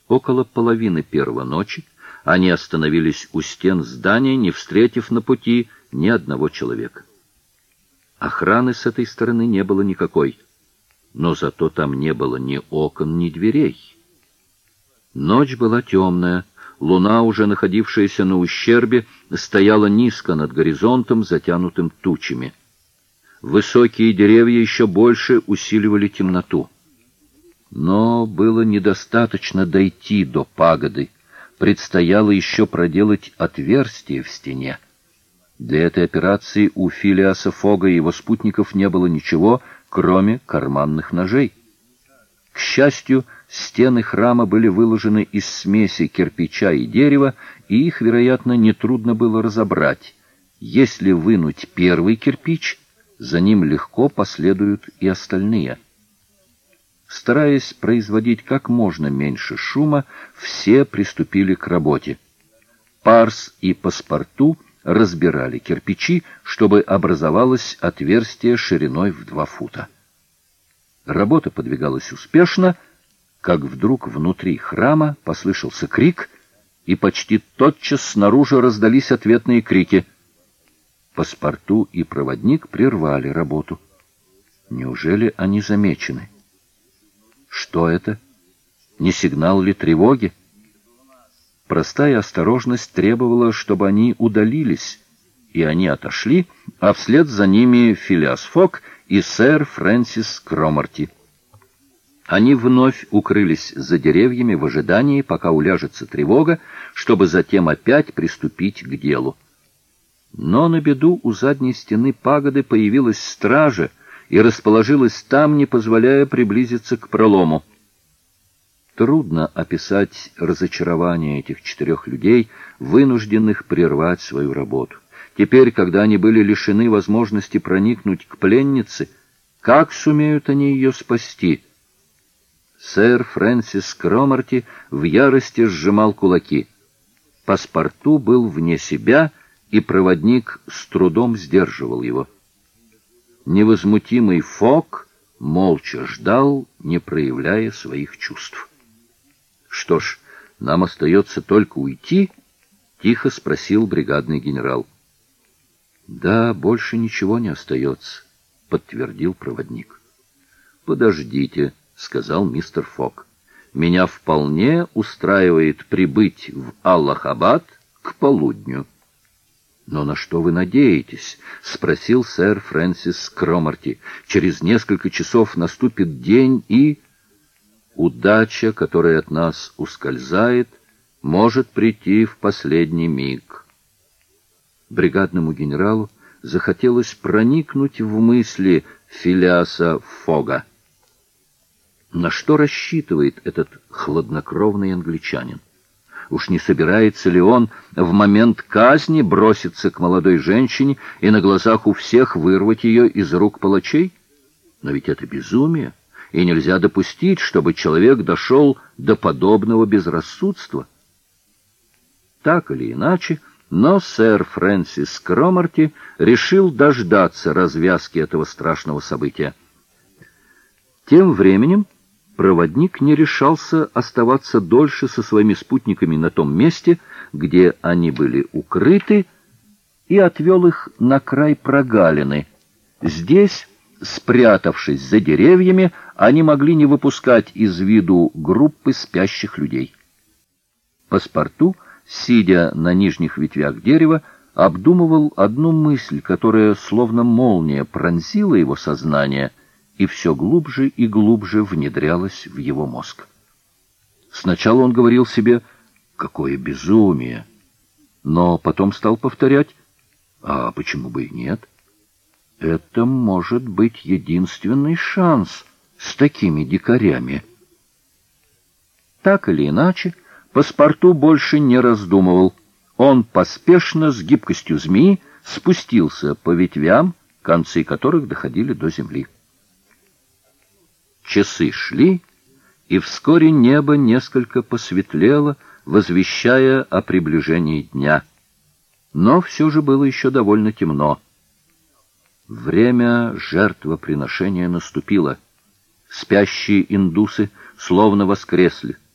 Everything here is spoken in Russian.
Около половины первой ночи они остановились у стен здания, не встретив на пути ни одного человека. Охраны с этой стороны не было никакой, но зато там не было ни окон, ни дверей. Ночь была темная, луна, уже находившаяся на ущербе, стояла низко над горизонтом, затянутым тучами. Высокие деревья еще больше усиливали темноту. Но было недостаточно дойти до пагоды, предстояло еще проделать отверстие в стене. Для этой операции у Филиаса Фога и его спутников не было ничего, кроме карманных ножей. К счастью, стены храма были выложены из смеси кирпича и дерева, и их, вероятно, нетрудно было разобрать. Если вынуть первый кирпич, за ним легко последуют и остальные. Стараясь производить как можно меньше шума, все приступили к работе. Парс и Паспарту разбирали кирпичи, чтобы образовалось отверстие шириной в 2 фута. Работа подвигалась успешно, как вдруг внутри храма послышался крик, и почти тотчас снаружи раздались ответные крики. Паспарту и проводник прервали работу. Неужели они замечены? Что это? Не сигнал ли тревоги? Простая осторожность требовала, чтобы они удалились, и они отошли, а вслед за ними Филиас Фог и сэр Фрэнсис Кромарти. Они вновь укрылись за деревьями в ожидании, пока уляжется тревога, чтобы затем опять приступить к делу. Но на беду у задней стены пагоды появилась стража и расположилась там, не позволяя приблизиться к пролому. Трудно описать разочарование этих 4 людей, вынужденных прервать свою работу. Теперь, когда они были лишены возможности проникнуть к пленнице, как сумеют они ее спасти? Сэр Фрэнсис Кромарти в ярости сжимал кулаки. Паспарту был вне себя, и проводник с трудом сдерживал его. Невозмутимый Фог молча ждал, не проявляя своих чувств. «Что ж, нам остается только уйти?» — тихо спросил бригадный генерал. «Да, больше ничего не остается», — подтвердил проводник. «Подождите», — сказал мистер Фог. «Меня вполне устраивает прибыть в Аллахабад к полудню». «Но на что вы надеетесь?» — спросил сэр Фрэнсис Кромарти. «Через несколько часов наступит день, и...» «Удача, которая от нас ускользает, может прийти в последний миг». Бригадному генералу захотелось проникнуть в мысли Филиаса Фога. На что рассчитывает этот хладнокровный англичанин? Уж не собирается ли он в момент казни броситься к молодой женщине и на глазах у всех вырвать ее из рук палачей? Но ведь это безумие, и нельзя допустить, чтобы человек дошел до подобного безрассудства. Так или иначе, но сэр Фрэнсис Кромарти решил дождаться развязки этого страшного события. Тем временем проводник не решался оставаться дольше со своими спутниками на том месте, где они были укрыты, и отвел их на край прогалины. Здесь, спрятавшись за деревьями, они могли не выпускать из виду группы спящих людей. Паспарту, сидя на нижних ветвях дерева, обдумывал одну мысль, которая словно молния пронзила его сознание и все глубже и глубже внедрялась в его мозг. Сначала он говорил себе: «Какое безумие!» Но потом стал повторять: «А почему бы и нет? Это может быть единственный шанс с такими дикарями». Так или иначе, Паспарту больше не раздумывал. Он поспешно, с гибкостью змеи, спустился по ветвям, концы которых доходили до земли. Часы шли, и вскоре небо несколько посветлело, возвещая о приближении дня. Но все же было еще довольно темно. Время жертвоприношения наступило. Спящие индусы словно воскресли.